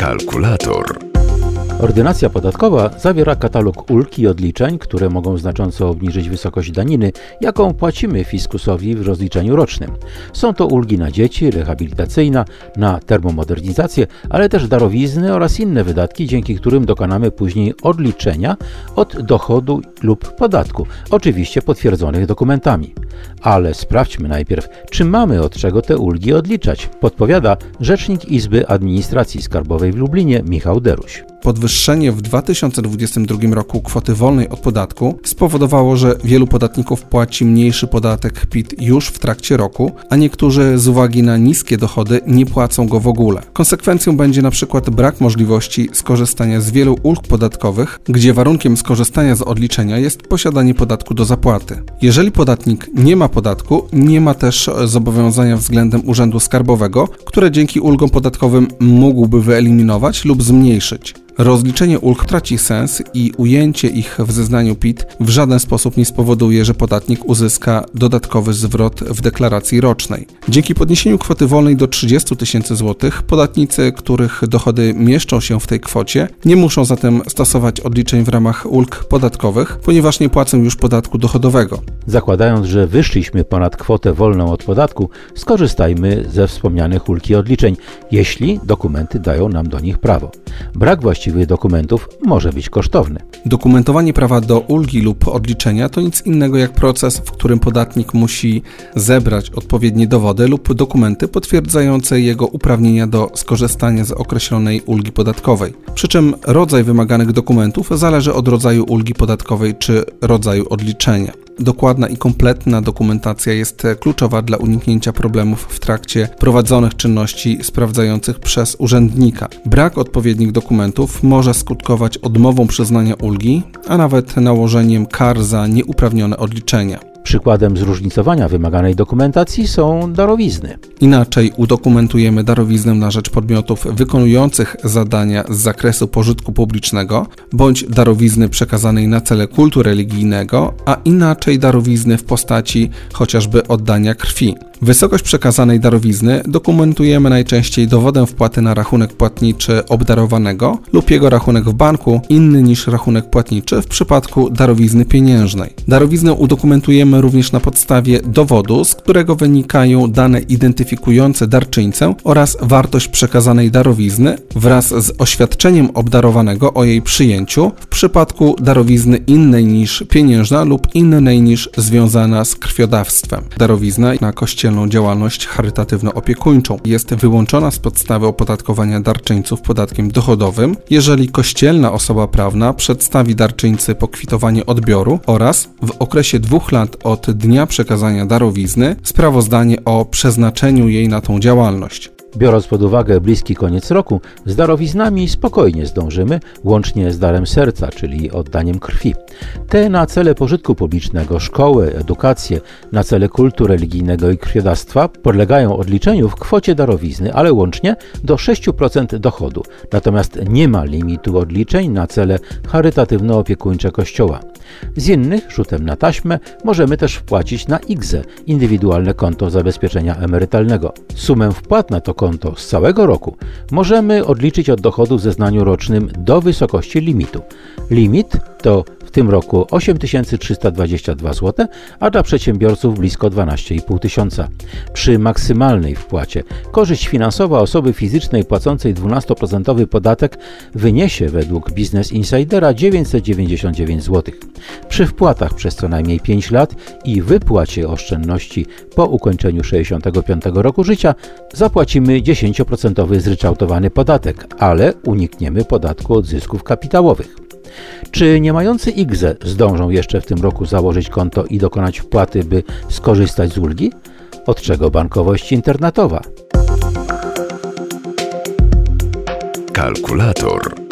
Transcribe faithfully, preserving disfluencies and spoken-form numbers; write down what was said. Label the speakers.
Speaker 1: Kalkulator.
Speaker 2: Ordynacja podatkowa zawiera katalog ulg i odliczeń, które mogą znacząco obniżyć wysokość daniny, jaką płacimy fiskusowi w rozliczeniu rocznym. Są to ulgi na dzieci, rehabilitacyjna, na termomodernizację, ale też darowizny oraz inne wydatki, dzięki którym dokonamy później odliczenia od dochodu lub podatku, oczywiście potwierdzonych dokumentami. Ale sprawdźmy najpierw, czy mamy od czego te ulgi odliczać, podpowiada rzecznik Izby Administracji Skarbowej w Lublinie Michał Deruś.
Speaker 3: Podwyższenie w dwa tysiące dwudziestym drugim roku kwoty wolnej od podatku spowodowało, że wielu podatników płaci mniejszy podatek P I T już w trakcie roku, a niektórzy z uwagi na niskie dochody nie płacą go w ogóle. Konsekwencją będzie na przykład brak możliwości skorzystania z wielu ulg podatkowych, gdzie warunkiem skorzystania z odliczenia jest posiadanie podatku do zapłaty. Jeżeli podatnik nie ma podatku, nie ma też zobowiązania względem Urzędu Skarbowego, które dzięki ulgom podatkowym mógłby wyeliminować lub zmniejszyć. Rozliczenie ulg traci sens i ujęcie ich w zeznaniu P I T w żaden sposób nie spowoduje, że podatnik uzyska dodatkowy zwrot w deklaracji rocznej. Dzięki podniesieniu kwoty wolnej do trzydziestu tysięcy złotych podatnicy, których dochody mieszczą się w tej kwocie, nie muszą zatem stosować odliczeń w ramach ulg podatkowych, ponieważ nie płacą już podatku dochodowego.
Speaker 2: Zakładając, że wyszliśmy ponad kwotę wolną od podatku, skorzystajmy ze wspomnianych ulg i odliczeń, jeśli dokumenty dają nam do nich prawo. Brak właściwych dokumentów może być kosztowny.
Speaker 3: Dokumentowanie prawa do ulgi lub odliczenia to nic innego jak proces, w którym podatnik musi zebrać odpowiednie dowody lub dokumenty potwierdzające jego uprawnienia do skorzystania z określonej ulgi podatkowej. Przy czym rodzaj wymaganych dokumentów zależy od rodzaju ulgi podatkowej czy rodzaju odliczenia. Dokładna i kompletna dokumentacja jest kluczowa dla uniknięcia problemów w trakcie prowadzonych czynności sprawdzających przez urzędnika. Brak odpowiednich dokumentów może skutkować odmową przyznania ulgi, a nawet nałożeniem kar za nieuprawnione odliczenia.
Speaker 2: Przykładem zróżnicowania wymaganej dokumentacji są darowizny.
Speaker 3: Inaczej udokumentujemy darowiznę na rzecz podmiotów wykonujących zadania z zakresu pożytku publicznego bądź darowizny przekazanej na cele kultu religijnego, a inaczej darowizny w postaci chociażby oddania krwi. Wysokość przekazanej darowizny dokumentujemy najczęściej dowodem wpłaty na rachunek płatniczy obdarowanego lub jego rachunek w banku inny niż rachunek płatniczy w przypadku darowizny pieniężnej. Darowiznę udokumentujemy również na podstawie dowodu, z którego wynikają dane identyfikujące darczyńcę oraz wartość przekazanej darowizny wraz z oświadczeniem obdarowanego o jej przyjęciu w przypadku darowizny innej niż pieniężna lub innej niż związana z krwiodawstwem. Darowizna na kościelną działalność charytatywno-opiekuńczą jest wyłączona z podstawy opodatkowania darczyńców podatkiem dochodowym, jeżeli kościelna osoba prawna przedstawi darczyńcy pokwitowanie odbioru oraz w okresie dwóch lat od dnia przekazania darowizny sprawozdanie o przeznaczeniu jej na tą działalność.
Speaker 2: Biorąc pod uwagę bliski koniec roku, z darowiznami spokojnie zdążymy, łącznie z darem serca, czyli oddaniem krwi. Te na cele pożytku publicznego, szkoły, edukację, na cele kultu religijnego i krwiodawstwa podlegają odliczeniu w kwocie darowizny, ale łącznie do sześć procent dochodu. Natomiast nie ma limitu odliczeń na cele charytatywno-opiekuńcze Kościoła. Z innych, rzutem na taśmę, możemy też wpłacić na I G Z E, indywidualne konto zabezpieczenia emerytalnego. Sumę wpłat na to konto z całego roku możemy odliczyć od dochodu w zeznaniu rocznym do wysokości limitu. Limit to w tym roku osiem tysięcy trzysta dwadzieścia dwa złote, a dla przedsiębiorców blisko dwanaście i pół tysiąca. Przy maksymalnej wpłacie korzyść finansowa osoby fizycznej płacącej dwunastoprocentowy podatek wyniesie według Business Insidera dziewięćset dziewięćdziesiąt dziewięć złotych. Przy wpłatach przez co najmniej pięć lat i wypłacie oszczędności po ukończeniu sześćdziesiątego piątego roku życia zapłacimy dziesięcioprocentowy zryczałtowany podatek, ale unikniemy podatku od zysków kapitałowych. Czy nie mający I G Z E zdążą jeszcze w tym roku założyć konto i dokonać wpłaty, by skorzystać z ulgi? Od czego bankowość internetowa?
Speaker 1: Kalkulator.